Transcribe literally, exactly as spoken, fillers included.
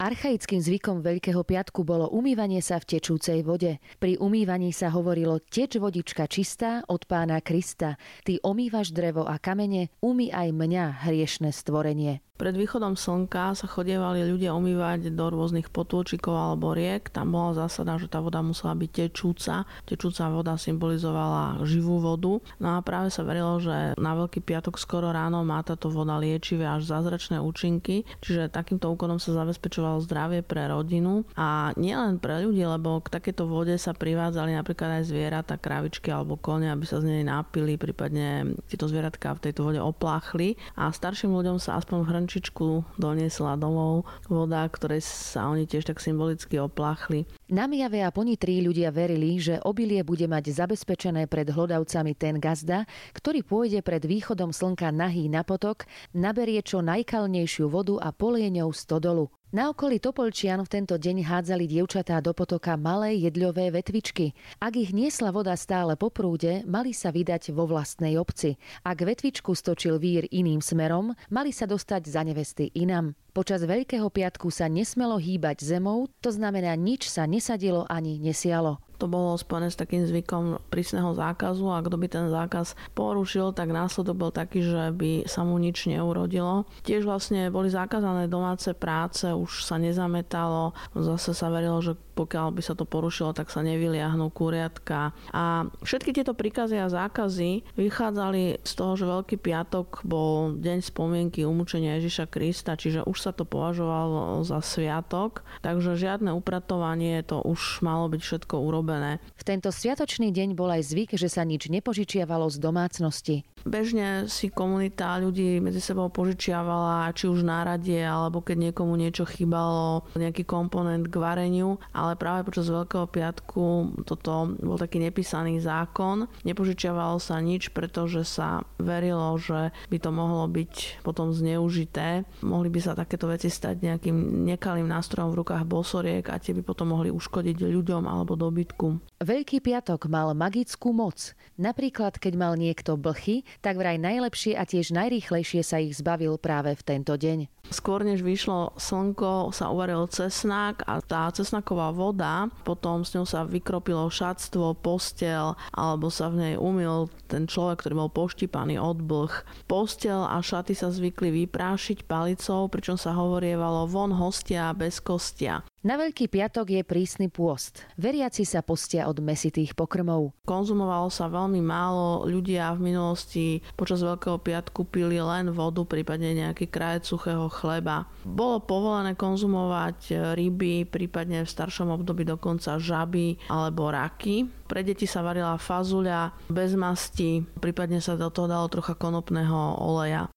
Archaickým zvykom Veľkého piatku bolo umývanie sa v tečúcej vode. Pri umývaní sa hovorilo: teč vodička čistá od Pána Krista, ty omývaš drevo a kamene, umý aj mňa, hriešne stvorenie. Pred východom slnka sa chodievali ľudia umývať do rôznych potôčikov alebo riek. Tam bola zásada, že tá voda musela byť tečúca. Tečúca voda symbolizovala živú vodu. No a práve sa verilo, že na Veľký piatok skoro ráno má táto voda liečivé až zázračné účinky. Čiže takýmto úkonom sa zabezpečovalo zdravie pre rodinu. A nielen pre ľudí, lebo k takéto vode sa privádzali napríklad aj zvieratá, kravičky alebo kone, aby sa z nej napili, prípadne tieto zvieratka v tejto vode opláchli. A starším ľuďom sa aspoň v hrnčičku doniesla domov voda, ktorej sa oni tiež tak symbolicky opláchli. Na Myjave a Ponitrí ľudia verili, že obilie bude mať zabezpečené pred hlodavcami ten gazda, ktorý pôjde pred východom slnka nahý na potok, naberie čo najkalnejšiu vodu a polie ňou stodolu. Na okolí Topolčian v tento deň hádzali dievčatá do potoka malé jedľové vetvičky. Ak ich niesla voda stále po prúde, mali sa vydať vo vlastnej obci. Ak vetvičku stočil vír iným smerom, mali sa dostať za nevesty inam. Počas Veľkého piatku sa nesmelo hýbať zemou, to znamená, nič sa nesadilo ani nesialo. To bolo spojené s takým zvykom prísneho zákazu a kto by ten zákaz porušil, tak následok bol taký, že by sa mu nič neurodilo. Tiež vlastne boli zakázané domáce práce, už sa nezametalo, zase sa verilo, že pokiaľ by sa to porušilo, tak sa nevyliahnú kuriatka. A všetky tieto príkazy a zákazy vychádzali z toho, že Veľký piatok bol deň spomienky umúčenia Ježiša Krista, čiže už sa to považovalo za sviatok, takže žiadne upratovanie, to už malo byť všetko urobené. V tento sviatočný deň bol aj zvyk, že sa nič nepožičiavalo z domácnosti. Bežne si komunita ľudí medzi sebou požičiavala, či už na rade, alebo keď niekomu niečo chýbalo, nejaký komponent k vareniu, ale práve počas Veľkého piatku toto bol taký nepísaný zákon. Nepožičiavalo sa nič, pretože sa verilo, že by to mohlo byť potom zneužité. Mohli by sa takéto veci stať nejakým nekalým nástrojom v rukách bosoriek a tie by potom mohli uškodiť ľuďom alebo dobytku. Veľký piatok mal magickú moc. Napríklad, keď mal niekto blchy, tak vraj najlepšie a tiež najrýchlejšie sa ich zbavil práve v tento deň. Skôr než vyšlo slnko, sa uvaril cesnak a tá cesnaková voda, potom s ňou sa vykropilo šatstvo, posteľ, alebo sa v nej umyl ten človek, ktorý bol poštípaný od blch. Posteľ a šaty sa zvykli vyprášiť palicou, pričom sa hovorievalo von hostia bez kostia. Na Veľký piatok je prísny pôst. Veriaci sa postia od mäsitých pokrmov. Konzumovalo sa veľmi málo. Ľudia v minulosti počas Veľkého piatku pili len vodu, prípadne nejaký krajec suchého chleba. Bolo povolené konzumovať ryby, prípadne v staršom období dokonca žaby alebo raky. Pre deti sa varila fazuľa bez masti, prípadne sa do toho dalo trocha konopného oleja.